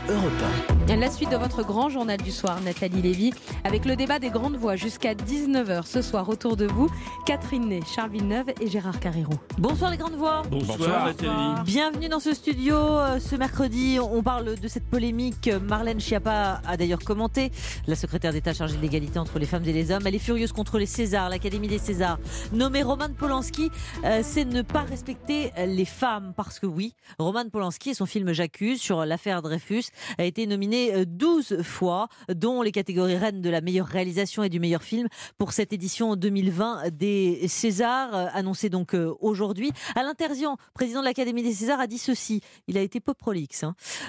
Europe 1. La suite de votre grand journal du soir, Nathalie Lévy, avec le débat des grandes voix jusqu'à 19h ce soir. Autour de vous, Catherine Ney, Charles Villeneuve et Gérard Carrérou. Bonsoir les grandes voix. Bonsoir Nathalie. Bienvenue dans ce studio. Ce mercredi, on parle de cette polémique. Marlène Schiappa a d'ailleurs commenté. La secrétaire d'État chargée de l'égalité entre les femmes et les hommes. Elle est furieuse contre les Césars, l'Académie des Césars. Nommer Roman Polanski, c'est ne pas respecter les femmes. Parce que oui, Roman Polanski et son film J'accuse sur l'affaire Dreyfus a été nominé 12 fois, dont les catégories reines de la meilleure réalisation et du meilleur film pour cette édition 2020 des Césars, annoncée donc aujourd'hui. Alain Terzian, président de l'Académie des Césars, a dit ceci. Il a été peu prolixe.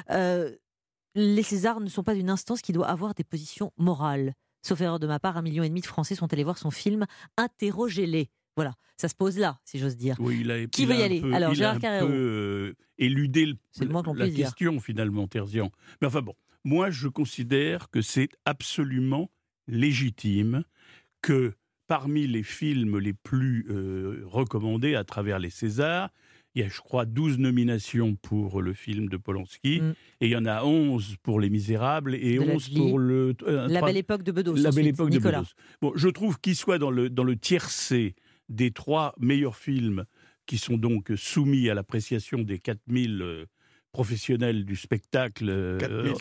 Les Césars ne sont pas une instance qui doit avoir des positions morales. Sauf erreur de ma part, 1,5 million de Français sont allés voir son film. Interrogez-les. Voilà, ça se pose là, si j'ose dire. Oui, qui veut y aller? Alors, Gérard Carrérou. Éludé la dire. question, finalement, Terzian. Mais enfin bon, moi, je considère que c'est absolument légitime que parmi les films les plus recommandés à travers les Césars, il y a, je crois, 12 nominations pour le film de Polanski, et il y en a 11 pour Les Misérables et 11 pour La Belle Époque de Bedos. La Belle Époque Nicolas. de Bedos. Bon, je trouve qu'il soit dans le tiercé des 3 meilleurs films qui sont donc soumis à l'appréciation des 4000 professionnels du spectacle.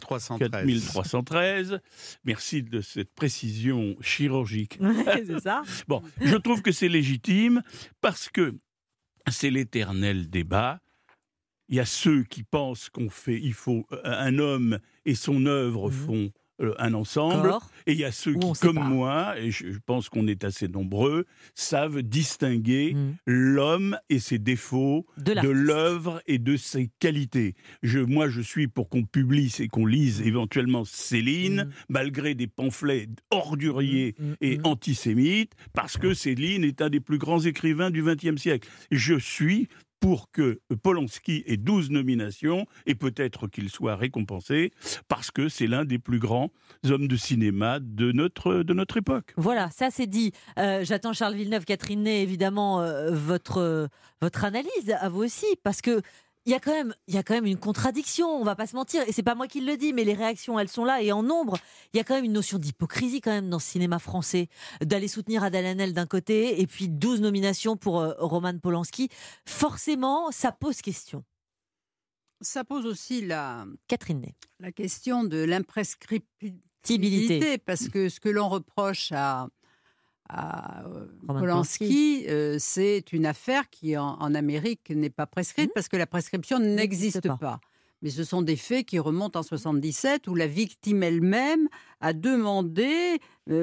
4313. Merci de cette précision chirurgique. Ouais, c'est ça. Bon, je trouve que c'est légitime parce que c'est l'éternel débat. Il y a ceux qui pensent il faut un homme et son œuvre font un ensemble. Et il y a ceux qui, comme moi, et je pense qu'on est assez nombreux, savent distinguer l'homme et ses défauts de l'œuvre et de ses qualités. Moi, je suis pour qu'on publie et qu'on lise éventuellement Céline, malgré des pamphlets orduriers et antisémites, parce que Céline est un des plus grands écrivains du XXe siècle. Je suis pour que Polanski ait 12 nominations et peut-être qu'il soit récompensé parce que c'est l'un des plus grands hommes de cinéma de notre époque. Voilà, ça c'est dit. J'attends Charles Villeneuve, Catherine Ney, évidemment, votre analyse à vous aussi, parce que il y a quand même une contradiction, on va pas se mentir, et c'est pas moi qui le dis, mais les réactions elles sont là et en nombre. Il y a quand même une notion d'hypocrisie quand même dans le cinéma français, d'aller soutenir Adèle Haenel d'un côté et puis 12 nominations pour Roman Polanski. Forcément, ça pose question. Ça pose aussi Catherine Ney. La question de l'imprescriptibilité, parce que ce que l'on reproche à Polanski, c'est une affaire qui en Amérique n'est pas prescrite parce que la prescription n'existe pas. Mais ce sont des faits qui remontent en 77 où la victime elle-même a demandé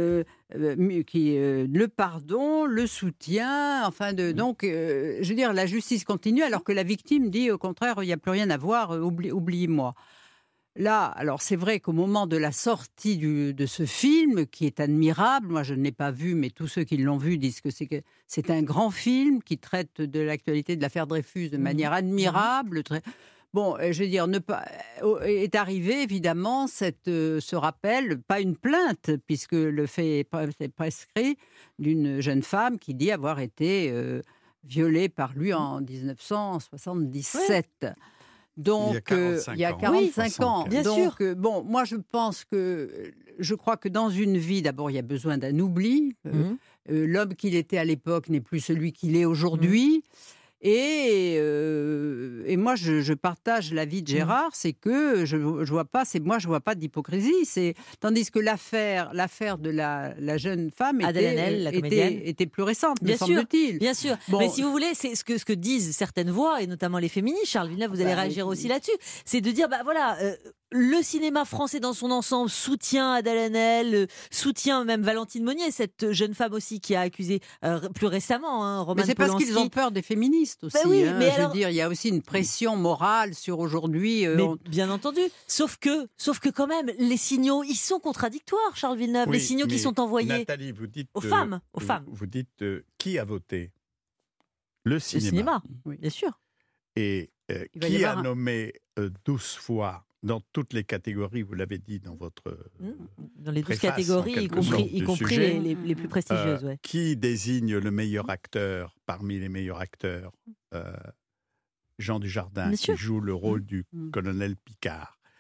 le pardon, le soutien, donc je veux dire la justice continue alors que la victime dit au contraire il n'y a plus rien à voir, oubliez-moi. Là, alors c'est vrai qu'au moment de la sortie de ce film, qui est admirable, moi je ne l'ai pas vu, mais tous ceux qui l'ont vu disent que c'est un grand film qui traite de l'actualité de l'affaire Dreyfus de manière admirable. Bon, je veux dire, est arrivé évidemment ce rappel, pas une plainte, puisque le fait est prescrit, d'une jeune femme qui dit avoir été violée par lui en 1977. Ouais. Donc, il y a 45 ans. Bien donc, sûr. Bon, moi, je crois que dans une vie, d'abord, il y a besoin d'un oubli. L'homme qu'il était à l'époque n'est plus celui qu'il est aujourd'hui. Et moi, je partage l'avis de Gérard, c'est que je vois pas d'hypocrisie. Tandis que l'affaire de la jeune femme était plus récente, me semble-t-il. Bien sûr. Bon. Mais si vous voulez, c'est ce que disent certaines voix, et notamment les féministes, Charles Villeneuve, vous allez réagir aussi là-dessus, c'est de dire, le cinéma français dans son ensemble soutient Adèle Haenel, soutient même Valentine Monnier, cette jeune femme aussi qui a accusé plus récemment Roman Polanski. Mais c'est parce qu'ils ont peur des féministes aussi. Oui, mais je veux dire, il y a aussi une pression morale sur aujourd'hui. Bien entendu. Sauf que quand même, les signaux, ils sont contradictoires, Charles Villeneuve. Les signaux qui sont envoyés Nathalie, vous dites, aux femmes. Vous dites qui a voté? Le cinéma. Le cinéma, oui. Bien sûr. Et qui a nommé 12 fois dans toutes les catégories, vous l'avez dit dans votre dans les 12 catégories, y compris les plus prestigieuses. Qui désigne le meilleur acteur parmi les meilleurs acteurs? Jean Dujardin, qui joue le rôle du colonel Picard.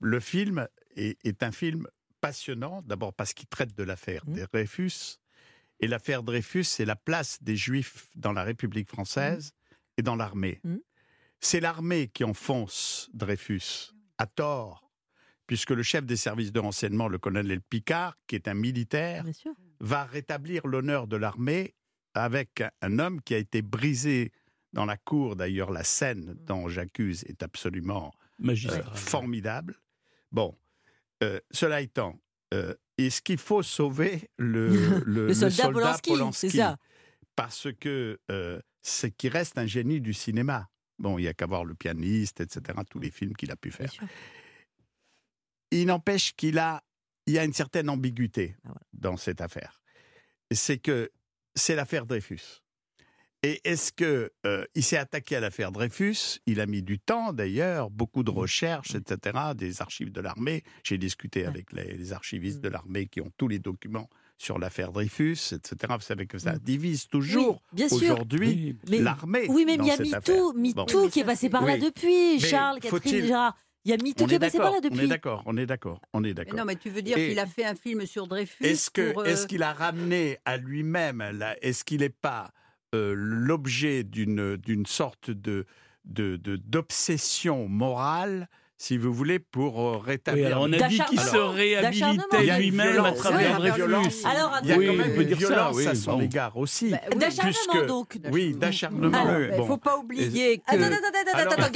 le film est un film passionnant, d'abord parce qu'il traite de l'affaire Dreyfus. Et l'affaire Dreyfus, c'est la place des Juifs dans la République française et dans l'armée. C'est l'armée qui enfonce Dreyfus, à tort, puisque le chef des services de renseignement, le colonel Picard, qui est un militaire, va rétablir l'honneur de l'armée avec un homme qui a été brisé dans la cour. D'ailleurs, la scène dont j'accuse est absolument formidable. Bon, cela étant, est-ce qu'il faut sauver le soldat Polanski, c'est ça. Parce que c'est qu'il reste un génie du cinéma. Bon, il n'y a qu'à voir Le Pianiste, etc., tous les films qu'il a pu faire. Il n'empêche qu'il y a une certaine ambiguïté dans cette affaire. C'est que c'est l'affaire Dreyfus. Et est-ce qu'il s'est attaqué à l'affaire Dreyfus? Il a mis du temps, d'ailleurs, beaucoup de recherches, etc., des archives de l'armée. J'ai discuté avec les archivistes de l'armée qui ont tous les documents sur l'affaire Dreyfus, etc. Vous savez que ça divise toujours aujourd'hui l'armée. Oui, mais il y a MeToo qui est passé par là depuis. Charles, Catherine, Gérard. Il y a MeToo qui est passé par là depuis. On est d'accord. Non, mais tu veux dire qu'il a fait un film sur Dreyfus Est-ce qu'il a ramené à lui-même, est-ce qu'il n'est pas l'objet d'une sorte d'obsession morale, si vous voulez, pour rétablir... on a dit qu'il se réhabilitait lui-même à travers Dreyfus. Alors, il y a quand même une violence à son égard aussi. D'acharnement, donc. Oui, d'acharnement. Il ne faut pas oublier que... Attends,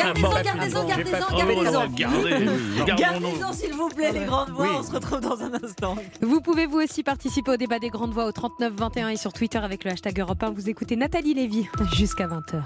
gardez-en, s'il vous plaît, les grandes voix. On se retrouve dans un instant. Vous pouvez vous aussi participer au débat des grandes voix au 39 21 et sur Twitter avec le hashtag Europe 1. Vous écoutez Nathalie Lévy jusqu'à 20h.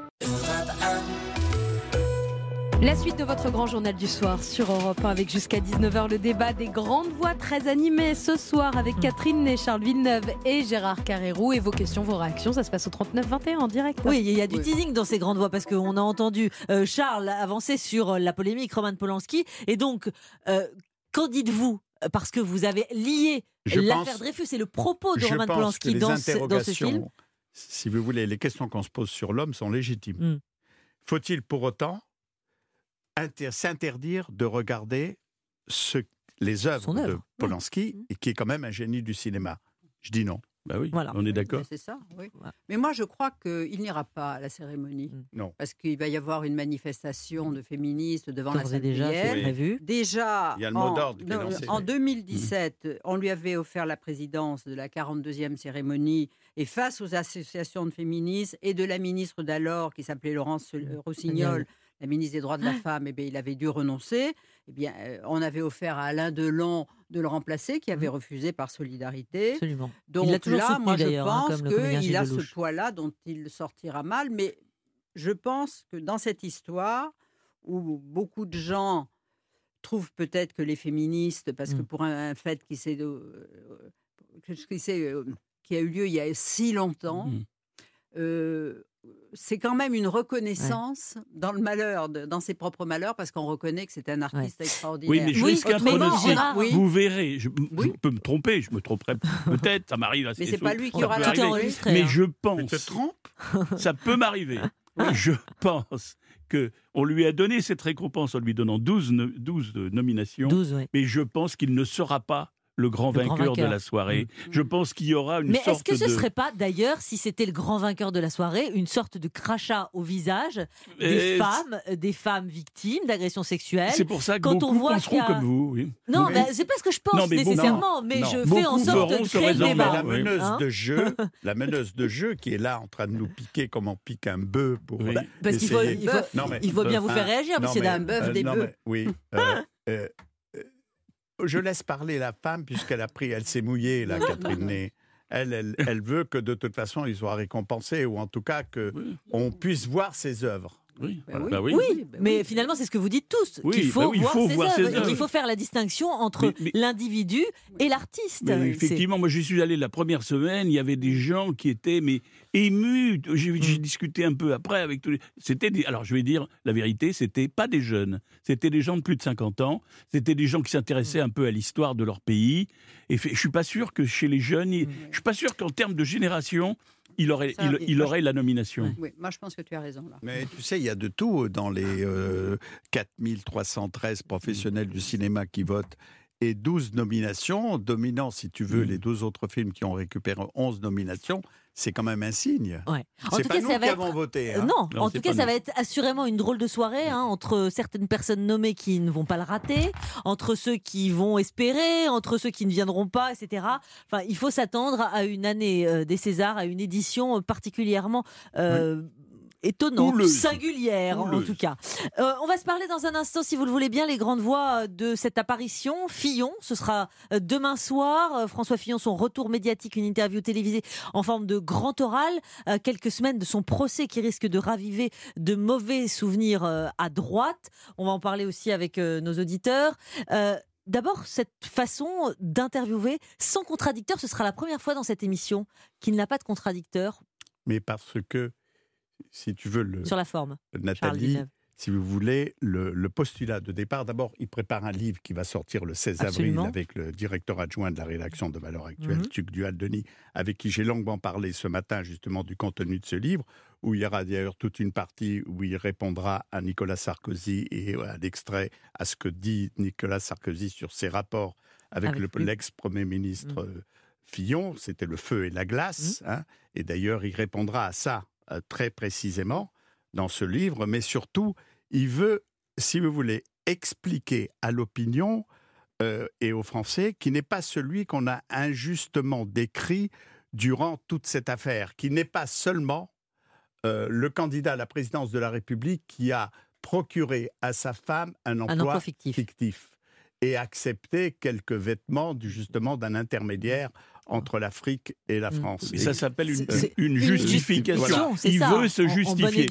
La suite de votre grand journal du soir sur Europe 1 avec jusqu'à 19h le débat des grandes voix très animé ce soir avec Catherine Ney, Charles Villeneuve et Gérard Carrérou. Et vos questions, vos réactions, ça se passe au 39-21 en direct. Oui, il y a du teasing dans ces grandes voix parce qu'on a entendu Charles avancer sur la polémique Roman Polanski. Et donc, qu'en dites-vous? Parce que vous avez lié l'affaire Dreyfus et le propos de Roman Polanski dans ce film. Si vous voulez, les questions qu'on se pose sur l'homme sont légitimes. Faut-il pour autant s'interdire de regarder les œuvres de Polanski, et qui est quand même un génie du cinéma? Je dis non. Bah oui, on est d'accord. C'est ça, oui. Mais moi, je crois qu'il n'ira pas à la cérémonie. Non. Parce qu'il va y avoir une manifestation de féministes devant la salle déjà prévu. Déjà, il y a le mot d'ordre qui est lancé. En 2017, on lui avait offert la présidence de la 42e cérémonie, et face aux associations de féministes et de la ministre d'alors, qui s'appelait Laurence Rossignol, la ministre des Droits de la Femme, il avait dû renoncer. On avait offert à Alain Delon de le remplacer, qui avait refusé par solidarité. Absolument. Donc il l'a toujours là, soutenu, moi, je pense qu'il a ce poids-là dont il sortira mal. Mais je pense que dans cette histoire, où beaucoup de gens trouvent peut-être que les féministes, parce que pour un fait qui a eu lieu il y a si longtemps, c'est quand même une reconnaissance dans le malheur, dans ses propres malheurs, parce qu'on reconnaît que c'est un artiste extraordinaire. Oui, mais je risque un pronostic. Vous verrez, je peux me tromper, je me tromperai peut-être, ça m'arrive assez souvent. Mais c'est pas lui qui aura tout enregistré. Mais je pense, tu te trompes, ça peut m'arriver. Je pense qu'on lui a donné cette récompense en lui donnant 12 nominations, 12, mais je pense qu'il ne sera pas le grand vainqueur de la soirée. Je pense qu'il y aura une sorte de... Mais est-ce que ce ne serait pas, d'ailleurs, si c'était le grand vainqueur de la soirée, une sorte de crachat au visage des femmes victimes d'agressions sexuelles? C'est pour ça que beaucoup penseront comme vous. Oui. Non, c'est pas ce que je pense nécessairement, mais je fais en sorte de créer le débat. La meneuse de jeu qui est là en train de nous piquer comme on pique un bœuf pour parce qu'il faut bien vous faire réagir, monsieur dame. Un bœuf, des bœufs. Oui. Je laisse parler la femme puisqu'elle s'est mouillée, là, Catherine Ney. Elle veut que de toute façon, ils soient récompensés, ou en tout cas qu'on puisse voir ses œuvres. Oui, mais finalement, c'est ce que vous dites tous, qu'il faut voir ses œuvres, et qu'il faut faire la distinction entre l'individu et l'artiste. Effectivement, moi, je suis allé la première semaine, il y avait des gens qui étaient émus. J'ai discuté un peu après avec tous les... Alors, je vais dire la vérité, c'était pas des jeunes, c'était des gens de plus de 50 ans, c'était des gens qui s'intéressaient un peu à l'histoire de leur pays, et je suis pas sûr que chez les jeunes, je suis pas sûr qu'en termes de génération, il aurait la nomination. Ouais. Oui, moi je pense que tu as raison là. Mais tu sais, il y a de tout dans les 4313 professionnels du cinéma qui votent et 12 nominations, dominant, si tu veux, les 12 autres films qui ont récupéré 11 nominations. C'est quand même un signe. Ouais. C'est pas nous qui avons voté. Hein. Non, en tout cas, ça nous. va être assurément une drôle de soirée entre certaines personnes nommées qui ne vont pas le rater, entre ceux qui vont espérer, entre ceux qui ne viendront pas, etc. Enfin, il faut s'attendre à une année des Césars, à une édition particulièrement étonnante, singulière en tout cas. On va se parler dans un instant, si vous le voulez bien, les grandes voix de cette apparition. Fillon, ce sera demain soir. François Fillon, son retour médiatique, une interview télévisée en forme de grand oral. Quelques semaines de son procès qui risque de raviver de mauvais souvenirs à droite. On va en parler aussi avec nos auditeurs. D'abord, cette façon d'interviewer sans contradicteur, ce sera la première fois dans cette émission qu'il n'a pas de contradicteur. Mais parce que, si tu veux, sur la forme, Nathalie, si vous voulez, le postulat de départ, d'abord, il prépare un livre qui va sortir le 16 avril avec le directeur adjoint de la rédaction de Valeurs Actuelles, Tuc Duhaldenis, avec qui j'ai longuement parlé ce matin justement du contenu de ce livre, où il y aura d'ailleurs toute une partie où il répondra à Nicolas Sarkozy et à l'extrait à ce que dit Nicolas Sarkozy sur ses rapports avec l'ex-premier ministre Fillon. C'était le feu et la glace. Et d'ailleurs, il répondra à ça très précisément dans ce livre, mais surtout, il veut, si vous voulez, expliquer à l'opinion et aux Français qui n'est pas celui qu'on a injustement décrit durant toute cette affaire, qui n'est pas seulement le candidat à la présidence de la République qui a procuré à sa femme un emploi fictif et accepté quelques vêtements justement d'un intermédiaire entre l'Afrique et la France. Et ça s'appelle une justification. Voilà. Il veut se justifier.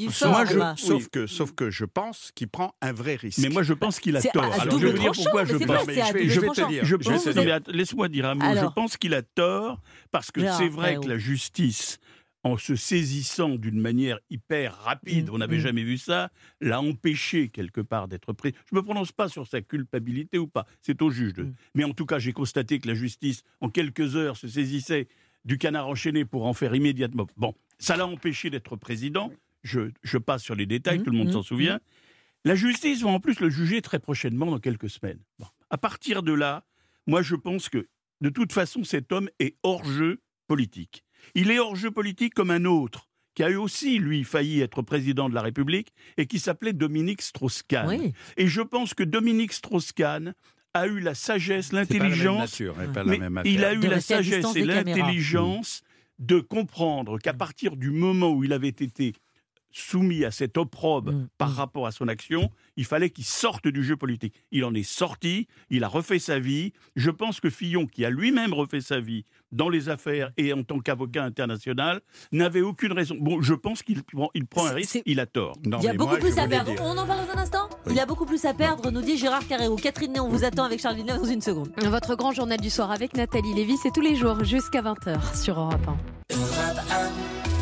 Sauf que je pense qu'il prend un vrai risque. Mais moi, je pense qu'il a tort. Alors, je vais vous dire pourquoi je pense. Je vais te dire. Laisse-moi dire un mot. Je pense qu'il a tort parce que c'est vrai que la justice, en se saisissant d'une manière hyper rapide, on n'avait jamais vu ça, l'a empêché quelque part d'être pris. Je ne me prononce pas sur sa culpabilité ou pas, c'est au juge. Mais en tout cas, j'ai constaté que la justice, en quelques heures, se saisissait du canard enchaîné pour en faire immédiatement. Bon, ça l'a empêché d'être président. Je passe sur les détails, tout le monde s'en souvient. La justice va en plus le juger très prochainement, dans quelques semaines. Bon. À partir de là, moi je pense que, de toute façon, cet homme est hors jeu politique. Il est hors jeu politique comme un autre, qui a eu aussi, lui, failli être président de la République, et qui s'appelait Dominique Strauss-Kahn. Oui. Et je pense que Dominique Strauss-Kahn a eu la sagesse, l'intelligence... Il a eu la sagesse et l'intelligence de comprendre qu'à partir du moment où il avait été soumis à cette opprobre par rapport à son action, il fallait qu'il sorte du jeu politique. Il en est sorti, il a refait sa vie. Je pense que Fillon, qui a lui-même refait sa vie dans les affaires et en tant qu'avocat international, n'avait aucune raison. Bon, je pense qu'il prend un risque, il a tort. Il y a beaucoup plus à perdre. On en parle dans un instant ? Il y a beaucoup plus à perdre, nous dit Gérard Carrérou. Catherine Ney, on vous attend avec Charles Villeneuve dans une seconde. Votre grand journal du soir avec Nathalie Lévy, c'est tous les jours jusqu'à 20h sur Europe 1.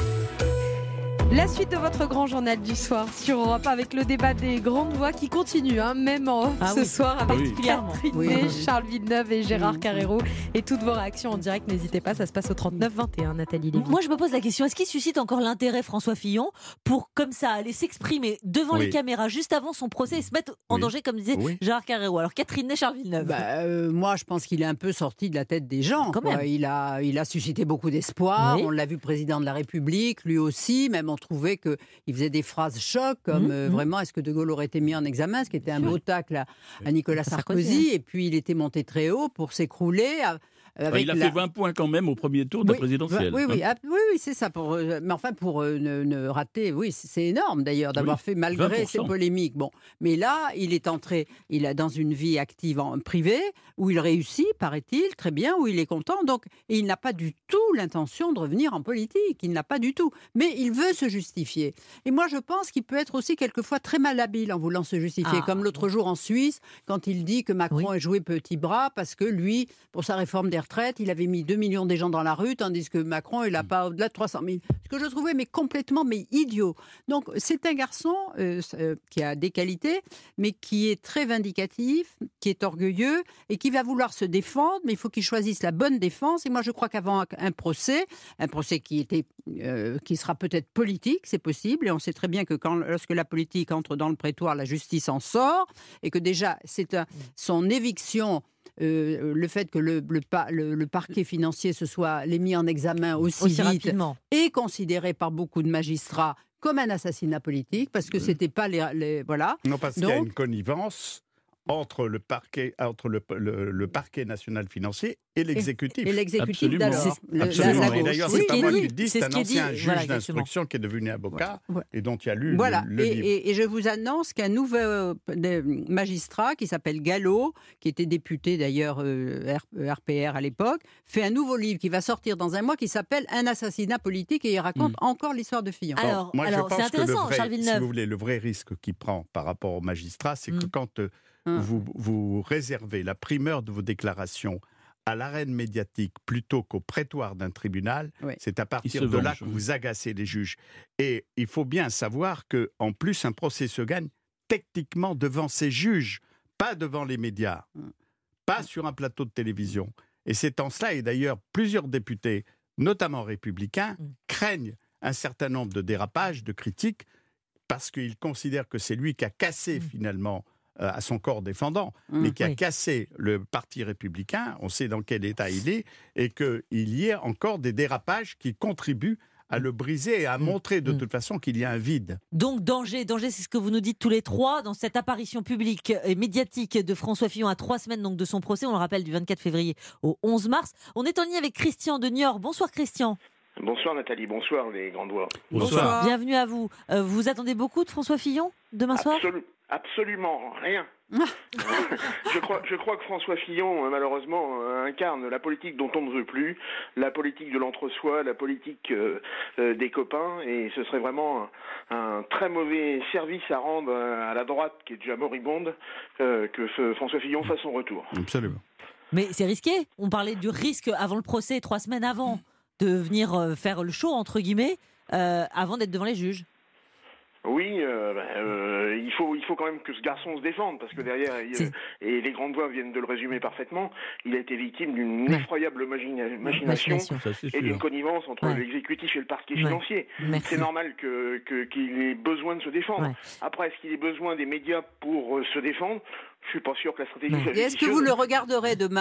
La suite de votre grand journal du soir sur Europe 1 avec le débat des grandes voix qui continue, même ce soir avec Catherine Ney, Charles Villeneuve et Gérard Carrérou. Et toutes vos réactions en direct, n'hésitez pas, ça se passe au 39-21, Nathalie Lévy. Moi, je me pose la question, est-ce qu'il suscite encore l'intérêt, François Fillon, pour, comme ça, aller s'exprimer devant les caméras juste avant son procès et se mettre en danger, comme disait Gérard Carrérou. Alors, Catherine Ney, Charles Villeneuve. Moi, je pense qu'il est un peu sorti de la tête des gens. Il a suscité beaucoup d'espoir. On l'a vu président de la République, lui aussi, même on trouvait qu'il faisait des phrases choc, comme vraiment, est-ce que De Gaulle aurait été mis en examen, ce qui était un beau tacle à Nicolas Sarkozy, et puis il était monté très haut pour s'écrouler. Il a fait 20 points quand même au premier tour de la présidentielle. Oui, c'est ça. Mais enfin, pour ne rater, c'est énorme d'ailleurs d'avoir fait malgré 20%. Ces polémiques. Bon, mais là, il est entré, il a dans une vie active privée où il réussit, paraît-il, très bien, où il est content. Donc, et il n'a pas du tout l'intention de revenir en politique. Il n'a pas du tout. Mais il veut se justifier. Et moi, je pense qu'il peut être aussi quelquefois très malhabile en voulant se justifier, comme l'autre jour en Suisse, quand il dit que Macron a joué petit bras parce que lui, pour sa réforme des retraites, il avait mis 2 millions des gens dans la rue, tandis que Macron, il n'a pas au-delà de 300 000. Ce que je trouvais complètement idiot. Donc, c'est un garçon qui a des qualités, mais qui est très vindicatif, qui est orgueilleux et qui va vouloir se défendre, mais il faut qu'il choisisse la bonne défense. Et moi, je crois qu'avant un procès qui sera peut-être politique, c'est possible, et on sait très bien que lorsque la politique entre dans le prétoire, la justice en sort, et que déjà, son éviction, le fait que le parquet financier l'ait mis en examen aussi vite, rapidement, est considéré par beaucoup de magistrats comme un assassinat politique, parce que c'était pas voilà. Non, parce qu'il y a une connivence entre le parquet national financier et l'exécutif. Et l'exécutif Absolument. d'alors. Absolument. Et d'ailleurs, c'est pas moi qui le dis, c'est un ancien juge voilà, d'instruction qui est devenu avocat et dont il y a lu voilà. le livre. Et je vous annonce qu'un nouveau magistrat qui s'appelle Gallo, qui était député d'ailleurs RPR à l'époque, fait un nouveau livre qui va sortir dans un mois qui s'appelle Un assassinat politique, et il raconte encore l'histoire de Fillon. Alors, Moi, je pense c'est intéressant, que Charles Villeneuve. si vous voulez, le vrai risque qu'il prend par rapport au magistrat, c'est que quand vous réservez la primeur de vos déclarations à l'arène médiatique plutôt qu'au prétoire d'un tribunal, c'est à partir de là que vous agacez les juges. Et il faut bien savoir qu'en plus, un procès se gagne techniquement devant ses juges, pas devant les médias, pas sur un plateau de télévision. Et c'est en cela, et d'ailleurs plusieurs députés, notamment républicains, craignent un certain nombre de dérapages, de critiques, parce qu'ils considèrent que c'est lui qui a cassé finalement à son corps défendant, mais qui a cassé le parti républicain, on sait dans quel état il est, et qu'il y ait encore des dérapages qui contribuent à le briser et à montrer de toute façon qu'il y a un vide. Donc danger, c'est ce que vous nous dites tous les trois dans cette apparition publique et médiatique de François Fillon à 3 semaines donc de son procès, on le rappelle, du 24 février au 11 mars. On est en ligne avec Christian de Niort. Bonsoir Christian. Bonsoir Nathalie, bonsoir les grandes voix. Bonsoir. Bienvenue à vous. Vous attendez beaucoup de François Fillon demain soir ? Absolument rien. Je crois que François Fillon, malheureusement, incarne la politique dont on ne veut plus, la politique de l'entre-soi, la politique des copains, et ce serait vraiment un très mauvais service à rendre à la droite, qui est déjà moribonde, que François Fillon fasse son retour. Absolument. Mais c'est risqué. On parlait du risque avant le procès, 3 semaines avant, de venir faire le show, entre guillemets, avant d'être devant les juges. Oui, il faut quand même que ce garçon se défende, parce que derrière, et les grandes voix viennent de le résumer parfaitement, il a été victime d'une effroyable machination et d'une connivence entre l'exécutif et le parquet financier. C'est normal qu'il ait besoin de se défendre. Après, est-ce qu'il ait besoin des médias pour se défendre ? Je suis pas sûr que la stratégie soit judicieuse. Et est-ce que vous le regarderez demain ?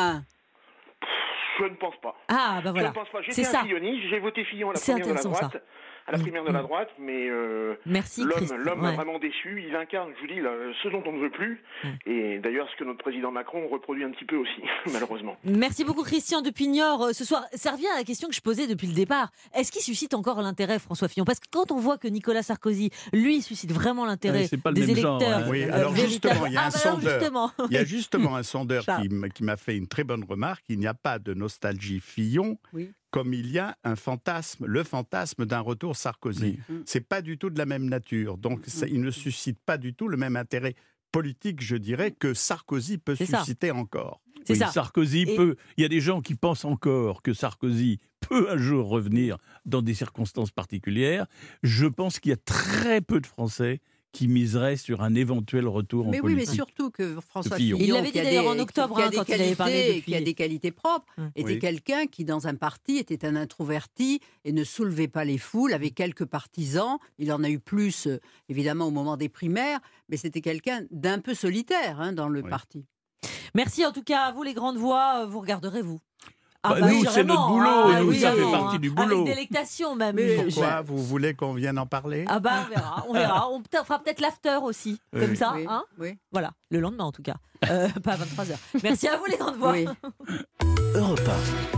Je ne pense pas. Ah, bah voilà. Je ne pense pas. J'étais un Filloniste, j'ai voté Fillon à la première de la droite. À la primaire de la droite, mais l'homme a vraiment déçu. Il incarne, je vous dis, ce dont on ne veut plus. Et d'ailleurs, ce que notre président Macron reproduit un petit peu aussi, malheureusement. Merci beaucoup Christian depuis Niort. Ce soir, ça revient à la question que je posais depuis le départ. Est-ce qu'il suscite encore l'intérêt, François Fillon ? Parce que quand on voit que Nicolas Sarkozy, lui, suscite vraiment l'intérêt des électeurs. Genre, oui, alors justement, il y a un sondeur. Il y a justement un sondeur qui m'a fait une très bonne remarque. Il n'y a pas de nostalgie Fillon. Comme il y a le fantasme d'un retour Sarkozy. C'est pas du tout de la même nature. Donc, il ne suscite pas du tout le même intérêt politique, je dirais, que Sarkozy peut susciter encore. C'est ça. Sarkozy peut. Il y a des gens qui pensent encore que Sarkozy peut un jour revenir dans des circonstances particulières. Je pense qu'il y a très peu de Français qui miserait sur un éventuel retour en politique. Mais oui, mais surtout que François Fillon, il l'avait dit d'ailleurs en octobre, quand il avait parlé qui a des qualités propres, était quelqu'un qui, dans un parti, était un introverti et ne soulevait pas les foules, avait quelques partisans. Il en a eu plus, évidemment, au moment des primaires, mais c'était quelqu'un d'un peu solitaire dans le parti. Merci en tout cas à vous, les grandes voix. Vous regardeez, vous. Nous, c'est notre boulot, ça fait partie du boulot. Avec délectation même. Mais pourquoi vous voulez qu'on vienne en parler ? On verra. On fera peut-être l'after aussi, comme ça. Voilà, le lendemain en tout cas, pas à 23h. Merci à vous les grandes voix. Europe 1.